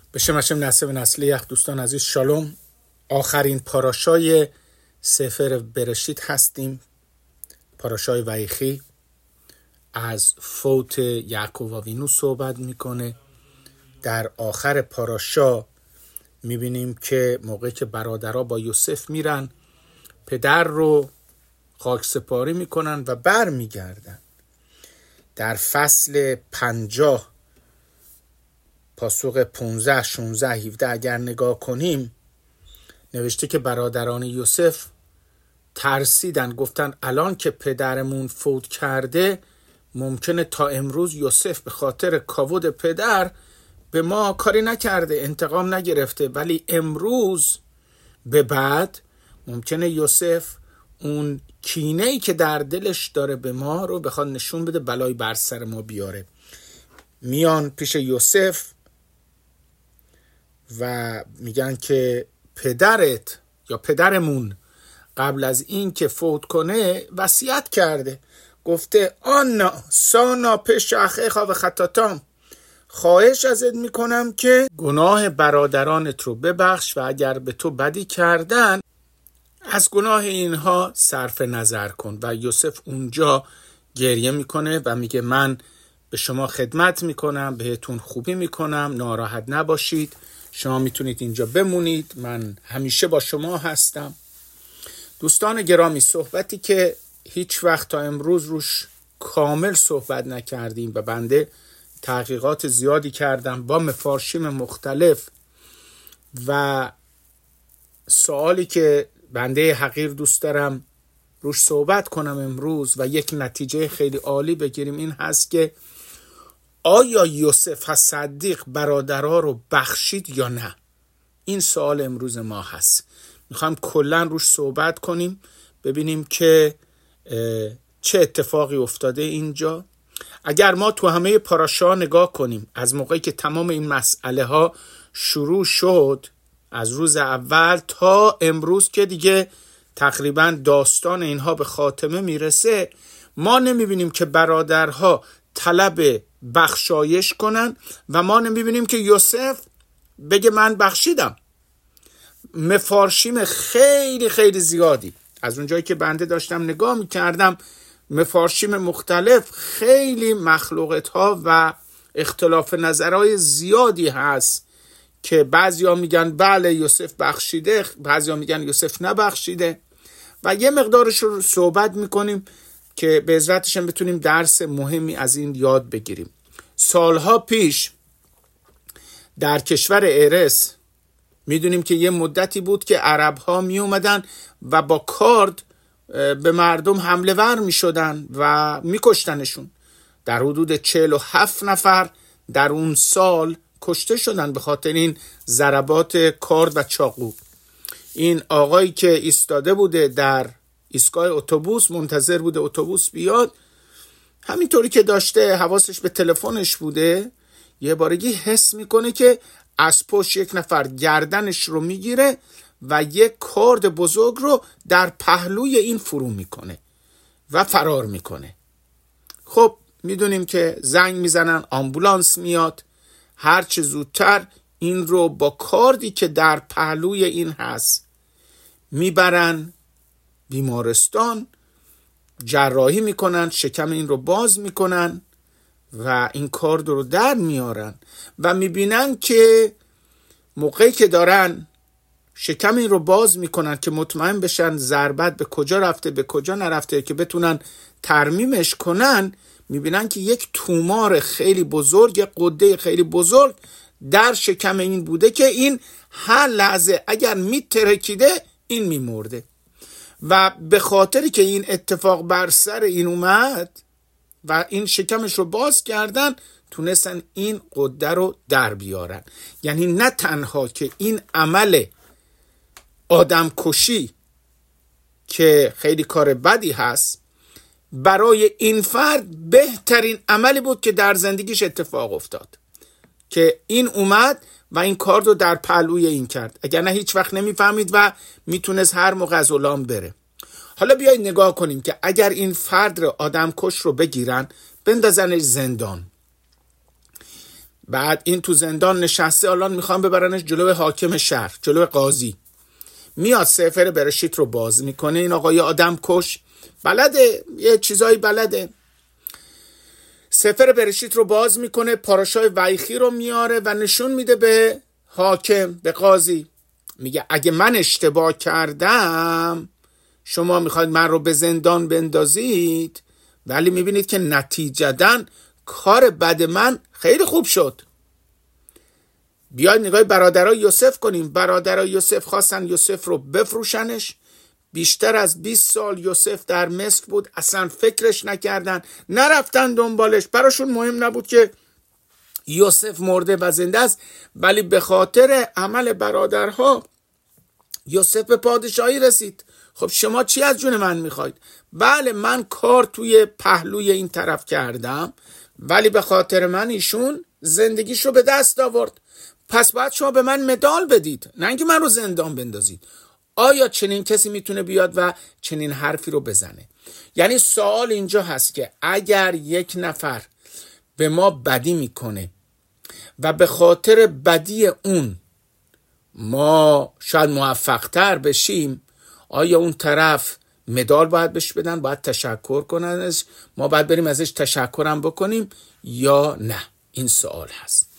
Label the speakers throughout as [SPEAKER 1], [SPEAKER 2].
[SPEAKER 1] به شم نسب نسلیخ. دوستان عزیز شالوم. آخرین پاراشای سفر برشید هستیم، پاراشای ویخی. از فوت یعقوب وینو صحبت میکنه. در آخر پاراشا میبینیم که موقعی که برادرها با یوسف میرن پدر رو خاک سپاری میکنن و بر میگردن. در فصل 50 پاسخ 15 16 17 اگر نگاه کنیم نوشته که برادران یوسف ترسیدن، گفتن الان که پدرمون فوت کرده ممکنه تا امروز یوسف به خاطر کاود پدر به ما کاری نکرده، انتقام نگرفته، ولی امروز به بعد ممکنه یوسف اون کینه‌ای که در دلش داره به ما رو بخواد نشون بده، بلای بر سر ما بیاره. میان پیش یوسف و میگن که پدرت یا پدرمون قبل از این که فوت کنه وصیت کرده، گفته آنا سانا پیش اخیخا و خطاتام، خواهش ازت میکنم که گناه برادرانت رو ببخش و اگر به تو بدی کردن از گناه اینها صرف نظر کن. و یوسف اونجا گریه میکنه و میگه من به شما خدمت میکنم، بهتون خوبی میکنم، ناراحت نباشید، شما میتونید اینجا بمونید، من همیشه با شما هستم. دوستان گرامی، صحبتی که هیچ وقت تا امروز روش کامل صحبت نکردیم و بنده تحقیقات زیادی کردم با مفارشیم مختلف و سوالی که بنده حقیر دوست دارم روش صحبت کنم امروز و یک نتیجه خیلی عالی بگیریم این هست که آیا یوسف صدیق برادرها رو بخشید یا نه؟ این سوال امروز ما هست. میخوام کلا روش صحبت کنیم، ببینیم که چه اتفاقی افتاده اینجا. اگر ما تو همه پاراشا نگاه کنیم از موقعی که تمام این مسئله ها شروع شد، از روز اول تا امروز که دیگه تقریبا داستان اینها به خاتمه میرسه، ما نمیبینیم که برادرها طلب بخشایش کنن و ما نمیبینیم که یوسف بگه من بخشیدم. مفارشیم خیلی خیلی زیادی از اونجایی که بنده داشتم نگاه میکردم، مفارشیم مختلف، خیلی مخلوقات ها و اختلاف نظرهای زیادی هست که بعضیا میگن بله یوسف بخشیده، بعضیا میگن یوسف نبخشیده و یه مقدارش رو صحبت میکنیم که به عزتش هم بتونیم درس مهمی از این یاد بگیریم. سالها پیش در کشور ارس میدونیم که یه مدتی بود که عرب ها می اومدن و با کارد به مردم حمله ور می شدن و می کشتنشون. در حدود 47 نفر در اون سال کشته شدن به خاطر این ضربات کارد و چاقو. این آقایی که ایستاده بوده در ایستگاه اتوبوس منتظر بوده اتوبوس بیاد، همینطوری که داشته حواسش به تلفنش بوده، یه بارگی حس میکنه که از پشت یک نفر گردنش رو میگیره و یک کارد بزرگ رو در پهلوی این فرو میکنه و فرار میکنه. خب میدونیم که زنگ میزنن، آمبولانس میاد، هرچه زودتر این رو با کاردی که در پهلوی این هست میبرن بیمارستان، جراحی میکنن، شکم این رو باز میکنن و این کارد رو در میارن و میبینن که موقعی که دارن شکم این رو باز میکنن که مطمئن بشن ضربت به کجا رفته به کجا نرفته که بتونن ترمیمش کنن، میبینن که یک تومار خیلی بزرگ، یک قده خیلی بزرگ در شکم این بوده که این هر لحظه اگر میترکیده این میمرده و به خاطری که این اتفاق بر سر این اومد و این شکمش رو باز کردن تونستن این قده رو در بیارن. یعنی نه تنها که این عمل آدم کشی که خیلی کار بدی هست، برای این فرد بهترین عملی بود که در زندگیش اتفاق افتاد که این اومد و این کار رو در پهلوی این کرد، اگر نه هیچ وقت نمیفهمید و میتونست هر موقع از اولام بره. حالا بیایید نگاه کنیم که اگر این فرد رو آدم کش رو بگیرن بندازنش زندان بعد این تو زندان نشسته، الان میخوان ببرنش جلو حاکم شهر، جلو قاضی. میاد سفر برشیت رو باز میکنه، این آقای آدم کش بلده، یه چیزایی بلده. سفر برشیت رو باز میکنه، پاراشای ویخی رو میاره و نشون میده به حاکم، به قاضی. میگه اگه من اشتباه کردم شما میخواید من رو به زندان بندازید، ولی میبینید که نتیجتاً کار بد من خیلی خوب شد. بیاید نگاه برادرای یوسف کنیم. برادرای یوسف خواستن یوسف رو بفروشنش. بیشتر از 20 سال یوسف در مصر بود، اصلا فکرش نکردن، نرفتن دنبالش. براشون مهم نبود که یوسف مرده و زنده است، ولی به خاطر عمل برادرها یوسف به پادشاهی رسید. خب شما چی از جون من میخواید؟ بله من کار توی پهلوی این طرف کردم، ولی به خاطر من ایشون زندگیش رو به دست آورد. پس باید شما به من مدال بدید، نه اینکه من رو زندان بندازید. آیا چنین کسی میتونه بیاد و چنین حرفی رو بزنه؟ یعنی سوال اینجا هست که اگر یک نفر به ما بدی میکنه و به خاطر بدی اون ما شاید موفق تر بشیم، آیا اون طرف مدال باید بهش بدن، باید تشکر کنن، ما باید بریم ازش تشکرم بکنیم یا نه؟ این سوال هست.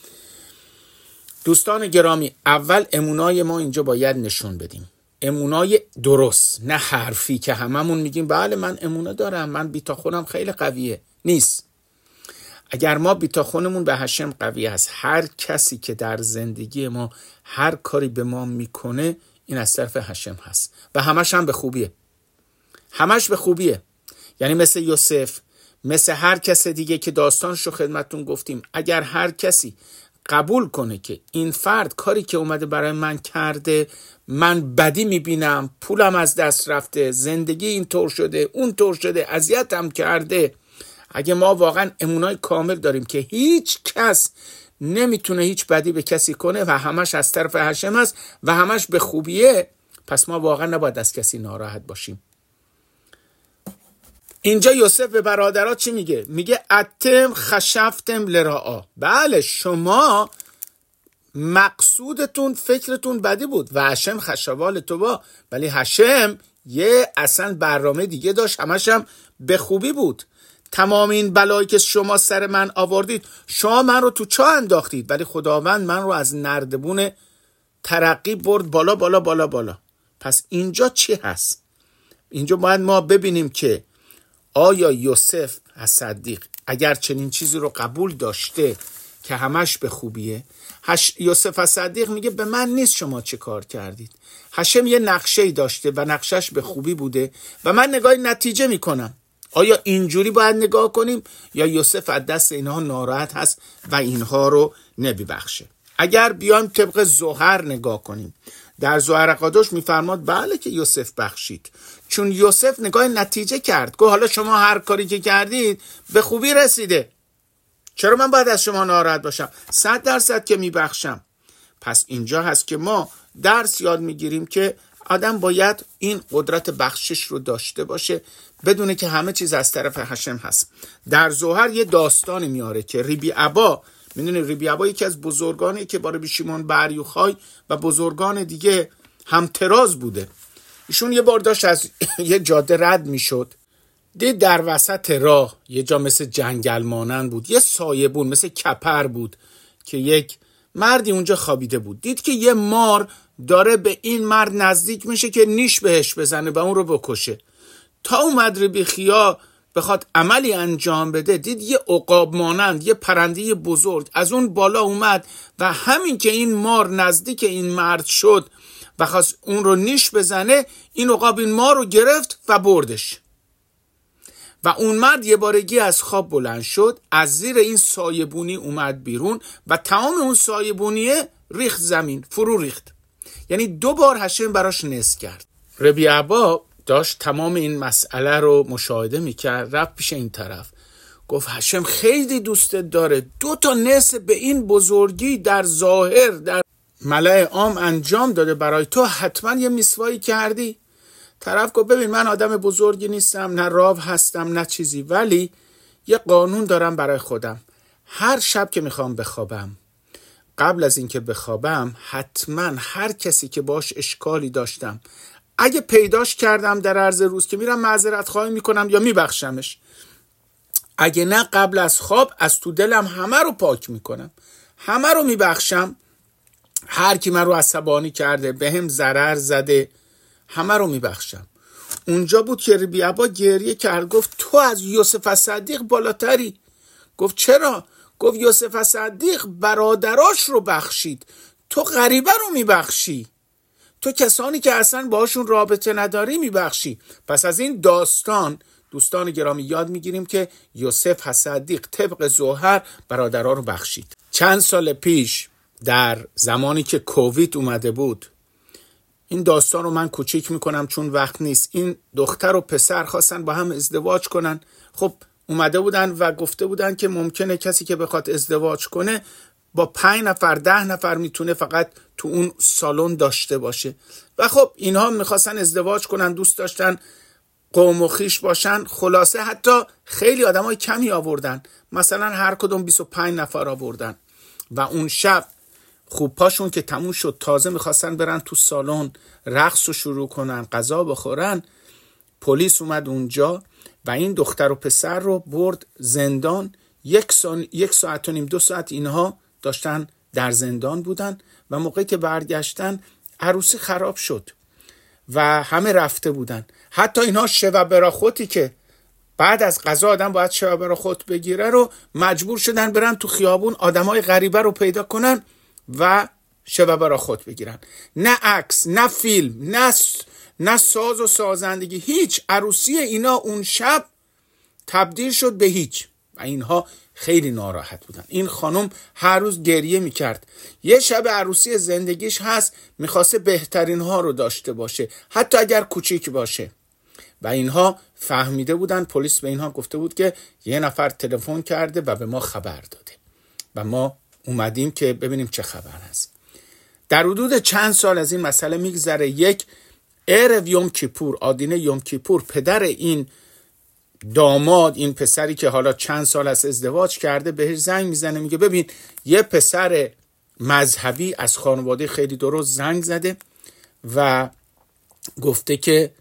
[SPEAKER 1] دوستان گرامی، اول امونای ما اینجا باید نشون بدیم، امونای درست، نه حرفی که هممون میگیم بله من امونه دارم، من بیتاخونم خیلی قویه. نیست. اگر ما بیتاخونمون به هشم قوی هست، هر کسی که در زندگی ما هر کاری به ما میکنه این از طرف هشم هست و همش هم به خوبیه، همش به خوبیه. یعنی مثل یوسف، مثل هر کس دیگه که داستانش رو خدمتون گفتیم، اگر هر کسی قبول کنه که این فرد کاری که اومده برای من کرده، من بدی میبینم، پولم از دست رفته، زندگی این طور شده اون طور شده، اذیتم کرده، اگه ما واقعا امونای کامل داریم که هیچ کس نمیتونه هیچ بدی به کسی کنه و همش از طرف هشم است و همش به خوبیه، پس ما واقعا نباید از کسی ناراحت باشیم. اینجا یوسف به برادرها چی میگه؟ میگه اتم خشفتم لراعا. بله شما مقصودتون فکرتون بدی بود و هشم خشوال تو با، ولی هشم یه اصلا برنامه دیگه داشت، همش هم به خوبی بود. تمام این بلایی که شما سر من آوردید، شما من رو تو چاه انداختید، ولی خداوند من رو از نردبون ترقی برد بالا بالا بالا بالا. پس اینجا چی هست؟ اینجا باید ما ببینیم که آیا یوسف از صدیق اگر چنین چیزی رو قبول داشته که همش به خوبیه، یوسف از صدیق میگه به من نیست شما چه کار کردید. هشم یه نقشه‌ای داشته و نقشش به خوبی بوده و من نگاه نتیجه میکنم. آیا اینجوری باید نگاه کنیم یا یوسف از دست اینها ناراحت هست و اینها رو نمیبخشه؟ اگر بیایم طبق زهر نگاه کنیم، در زهر قادش میفرماد بله که یوسف بخشید، چون یوسف نگاه نتیجه کرد، گفت حالا شما هر کاری که کردید به خوبی رسیده، چرا من باید از شما ناراحت باشم؟ 100% که میبخشم. پس اینجا هست که ما درس یاد میگیریم که آدم باید این قدرت بخشش رو داشته باشه، بدونه که همه چیز از طرف هشم هست. در زهر یه داستانی میاره که ریبی ابا، میدونی ریبی ابا یکی از بزرگانی که با ربی شیمون بر یوخای و بزرگان دیگه همتراز بوده. ایشون یه بار داشت از یه جاده رد میشد، دید در وسط راه یه جا مثل جنگل مانند بود، یه سایبون مثل کپر بود که یک مردی اونجا خوابیده بود. دید که یه مار داره به این مرد نزدیک میشه که نیش بهش بزنه و اون رو بکشه. تا اومد ربی خیا بخواد عملی انجام بده، دید یه عقاب مانند، یه پرنده بزرگ از اون بالا اومد و همین که این مار نزدیک این مرد شد و خواست اون رو نیش بزنه، این عقاب این مار رو گرفت و بردش. و اون مرد یه بارگی از خواب بلند شد، از زیر این سایبونی اومد بیرون و تمام اون سایبونیه ریخت زمین، فرو ریخت. یعنی 2 بار هشم براش نس کرد. ربی ابا داشت تمام این مسئله رو مشاهده میکرد، رفت پیش این طرف، گفت هشم خیلی دوستت داره، 2 تا نس به این بزرگی در ظاهر در ملأ عام انجام داده، برای تو حتما یه میسوایی کردی. طرف گفت ببین من آدم بزرگی نیستم، نه راو هستم نه چیزی، ولی یه قانون دارم برای خودم، هر شب که میخوام بخوابم قبل از اینکه بخوابم حتما هر کسی که باش اشکالی داشتم اگه پیداش کردم در عرض روز که میرم معذرت خواهی میکنم یا میبخشمش، اگه نه قبل از خواب از تو دلم همه رو پاک میکنم، همه رو میبخشم. هر کی من رو عصبانی کرده، به هم ضرر زده، همه رو میبخشم. اونجا بود که ربی ابا گریه کرد، گفت تو از یوسف صدیق بالاتری. گفت چرا؟ گفت یوسف صدیق برادراش رو بخشید، تو غریبه رو میبخشی، تو کسانی که اصلا باشون رابطه نداری میبخشی. پس از این داستان دوستان گرامی یاد میگیریم که یوسف صدیق طبق زوهر برادرها رو بخشید. چند سال پیش در زمانی که کووید اومده بود، این داستان رو من کوچیک میکنم چون وقت نیست، این دختر و پسر خواستن با هم ازدواج کنن. خب اومده بودن و گفته بودن که ممکنه کسی که بخواد ازدواج کنه با 5 نفر 10 نفر میتونه فقط تو اون سالن داشته باشه. و خب اینها میخواستن ازدواج کنن، دوست داشتن قوم و خویش باشن. خلاصه حتی خیلی آدمای کمی آوردن، مثلا هر کدوم 25 نفر آوردن. و اون شب خوب پاشون که تموم شد، تازه میخواستن برن تو سالن رقص رو شروع کنن، غذا بخورن، پلیس اومد اونجا و این دختر و پسر رو برد زندان. 1 ساعت و نیم 2 ساعت اینها داشتن در زندان بودن و موقعی که برگشتن عروسی خراب شد و همه رفته بودن. حتی اینها شب براخوتی که بعد از غذا آدم باید شب براخوت بگیره رو مجبور شدن برن تو خیابون آدمای غریبه رو پیدا کنن و شب براخوت بگیرن. نه عکس، نه فیلم، نه ساز و سازندگی، هیچ. عروسی اینا اون شب تبدیل شد به هیچ و اینها خیلی ناراحت بودن. این خانم هر روز گریه میکرد. یه شب عروسی زندگیش هست، میخواسته بهترین ها رو داشته باشه، حتی اگر کوچیک باشه. و اینها فهمیده بودن، پلیس به اینها گفته بود که یه نفر تلفن کرده و به ما خبر داده و ما اومدیم که ببینیم چه خبر هست. در حدود چند سال از این مسئله میگذره. یک عرب یوم کیپور، آدینه یوم کیپور، پدر این داماد، این پسری که حالا چند سال از ازدواج کرده، بهش زنگ میزنه، میگه ببین یه پسر مذهبی از خانواده خیلی درست زنگ زده و گفته که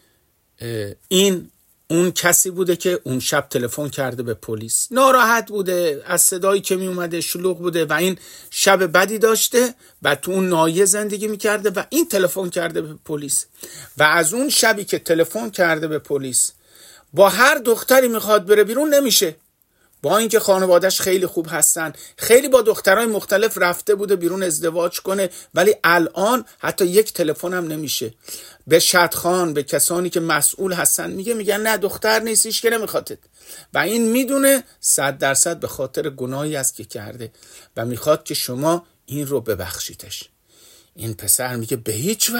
[SPEAKER 1] این اون کسی بوده که اون شب تلفن کرده به پلیس. ناراحت بوده از صدایی که می اومده، شلوغ بوده و این شب بدی داشته و تو اون ناحیه زندگی میکرده و این تلفن کرده به پلیس. و از اون شبی که تلفن کرده به پلیس با هر دختری میخواد بره بیرون نمیشه، با اینکه خانواده‌اش خیلی خوب هستن، خیلی با دخترای مختلف رفته بوده بیرون ازدواج کنه، ولی الان حتی یک تلفن هم نمیشه. به شدخان، به کسانی که مسئول هستن میگن نه دختر نیست، هیچ که نمیخواد. و این میدونه 100% به خاطر گناهی است که کرده و میخواد که شما این رو ببخشیدش. این پسر میگه به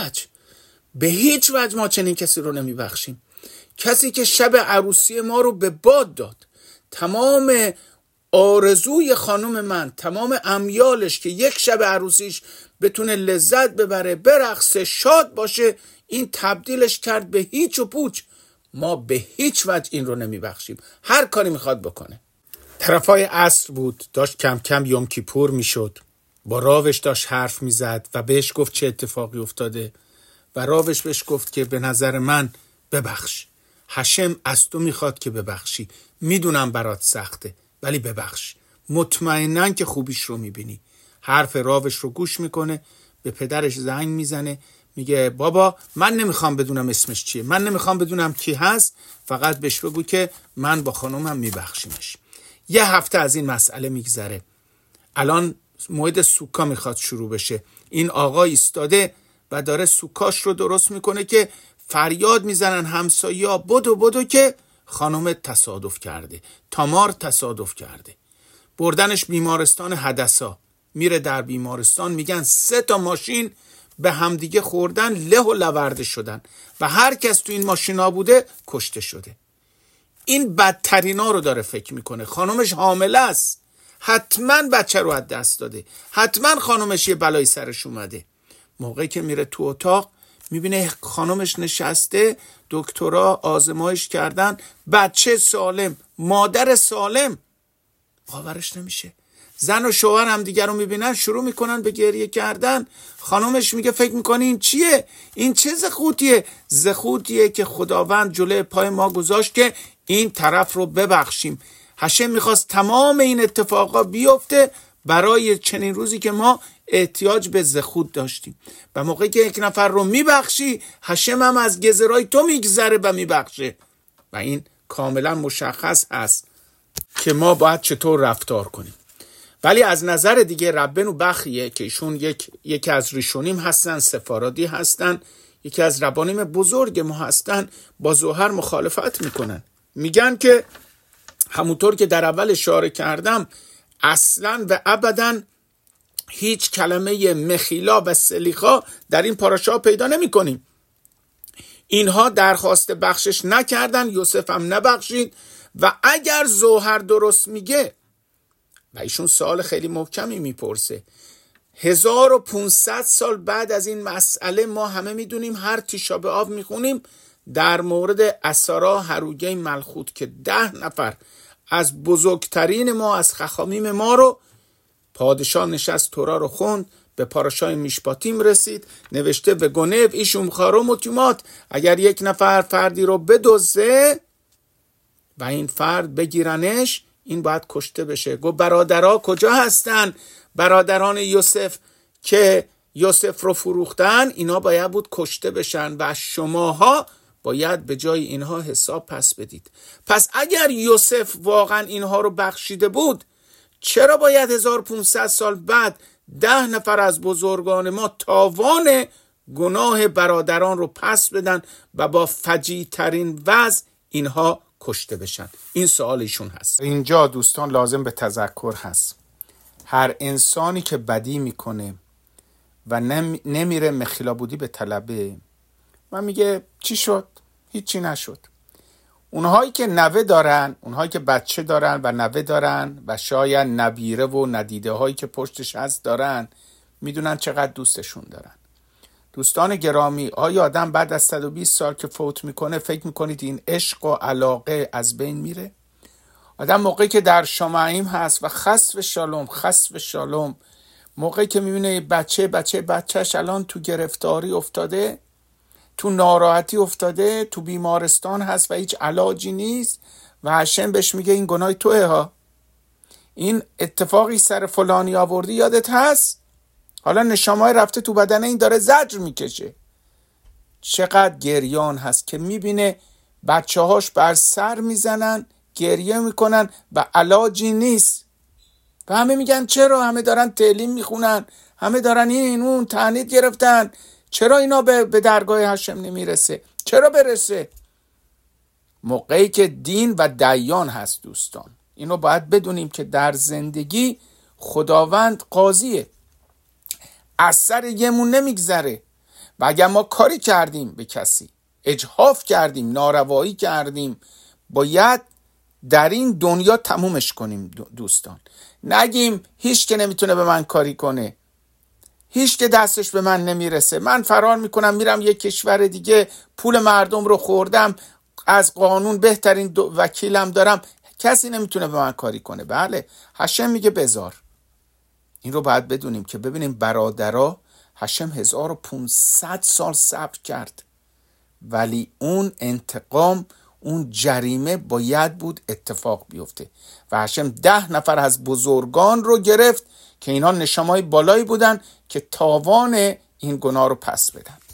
[SPEAKER 1] هیچ وجه ما چنین کسی رو نمیبخشیم. کسی که شب عروسی ما رو به باد داد، تمام آرزوی خانم من، تمام امیالش که یک شب عروسیش بتونه لذت ببره، برقصه، شاد باشه، این تبدیلش کرد به هیچ و پوچ. ما به هیچ وجه این رو نمیبخشیم، هر کاری میخواد بکنه. طرفای عصر بود، داشت کم کم یوم کیپور میشد. با راوش داشت حرف میزد و بهش گفت چه اتفاقی افتاده و راوش بهش گفت که به نظر من ببخش، هشم از تو میخواد که ببخشی، میدونم برات سخته ولی ببخش، مطمئناً که خوبیش رو میبینی. حرف راوش رو گوش میکنه، به پدرش زنگ میزنه، میگه بابا من نمیخوام بدونم اسمش چیه، من نمیخوام بدونم کی هست، فقط بهش بگو که من با خانومم میبخشیمش. 1 هفته از این مسئله میگذره. الان موعد سوکا میخواد شروع بشه. این آقا ایستاده و داره سوکاش رو درست میکنه که فریاد میزنن همسایه‌ها بدو که خانم تصادف کرده، تامار تصادف کرده. بردنش بیمارستان حدثا. میره در بیمارستان، میگن 3 تا ماشین به همدیگه خوردن، له و لورده شدن و هر کس تو این ماشینا بوده کشته شده. این بدترینا رو داره فکر میکنه. خانمش حامله است، حتما بچه رو از دست داده، حتما خانمش یه بلایی سرش اومده. موقعی که میره تو اتاق میبینه خانمش نشسته، دکترها آزمایش کردن، بچه سالم، مادر سالم. باورش نمیشه. زن و شوهر هم دیگر رو میبینن شروع میکنن به گریه کردن. خانومش میگه فکر میکنی این چیه؟ این چه زخوتیه؟ زخوتیه که خداوند جلوی پای ما گذاشت که این طرف رو ببخشیم. هشم میخواست تمام این اتفاقا بیفته برای چنین روزی که ما احتیاج به زخوت داشتیم. و موقعی که یک نفر رو میبخشی، هشم هم از گذرای تو میگذره و میبخشه. و این کاملا مشخص هست که ما باید چطور رفتار کنیم. ولی از نظر دیگه ربنو بخیه که ایشون یکی از ریشونیم هستن، سفارادی هستن، یکی از ربانیم بزرگ ما هستن، با زوهر مخالفت میکنن. میگن که همونطور که در اول اشاره کردم اصلا و ابدا هیچ کلمه مخیلا و سلیخا در این پاراشا پیدا نمی کنیم. اینها درخواست بخشش نکردن، یوسف هم نبخشید. و اگر زوهر درست میگه، و ایشون سوال خیلی محکمی میپرسه، 1500 سال بعد از این مسئله ما همه میدونیم، هر تیشا به آب میخونیم در مورد اسارا هروگه ملخوت که 10 نفر از بزرگترین ما، از خخامیم ما رو پادشاه نشست تورا رو خوند، به پاراشای میشپاتیم رسید، نوشته و گنو ایشون خارو متیمات، اگر یک نفر فردی رو بدزده و این فرد بگیرنش، این باید کشته بشه. گفت برادرها کجا هستن؟ برادران یوسف که یوسف رو فروختن، اینا باید بود کشته بشن و شماها باید به جای اینها حساب پس بدید. پس اگر یوسف واقعا اینها رو بخشیده بود، چرا باید 1500 سال بعد 10 نفر از بزرگان ما تاوان گناه برادران رو پس بدن و با فجیع ترین وضع اینها کشته بشن؟ این سوال ایشون هست. اینجا دوستان لازم به تذکر هست، هر انسانی که بدی میکنه و نمیره مخیلا بودی به طلبه و میگه چی شد؟ هیچی نشد. اونهایی که نوه دارن، اونهایی که بچه دارن و نوه دارن و شاید نبیره و ندیده هایی که پشتش هست دارن، میدونن چقدر دوستشون دارن. دوستان گرامی، آیا آدم بعد از 120 سال که فوت میکنه فکر میکنید این عشق و علاقه از بین میره؟ آدم موقعی که در شمعیم هست و خسف شالوم موقعی که میبینه بچهش الان تو گرفتاری افتاده، تو ناراحتی افتاده، تو بیمارستان هست و هیچ علاجی نیست و هشم بهش میگه این گناه توه ها، این اتفاقی سر فلانی آوردی یادت هست، حالا نشامای رفته تو بدن این داره زجر میکشه. چقدر گریان هست که میبینه بچه هاش بر سر میزنن، گریه میکنن و علاجی نیست و همه میگن چرا؟ همه دارن تعلیم میخونن، همه دارن این اون تعنید گرفتن، چرا اینا به درگاه هشم نمیرسه؟ چرا برسه؟ موقعی که دین و دیان هست دوستان، اینو باید بدونیم که در زندگی خداوند قاضیه، از سر یمون نمیگذره و اگر ما کاری کردیم به کسی، اجحاف کردیم، ناروایی کردیم، باید در این دنیا تمومش کنیم دوستان. نگیم هیچ که نمیتونه به من کاری کنه، هیچ که دستش به من نمیرسه، من فرار میکنم میرم یک کشور دیگه، پول مردم رو خوردم، از قانون بهترین وکیلم دارم، کسی نمیتونه به من کاری کنه. بله، هشم میگه بذار. این رو باید بدونیم که ببینیم برادرها، هشم 1500 سال صبر کرد، ولی اون انتقام، اون جریمه باید بود اتفاق بیفته و هشم 10 نفر از بزرگان رو گرفت که اینها نشامای بالایی بودن که تاوان این گناه رو پس بدن.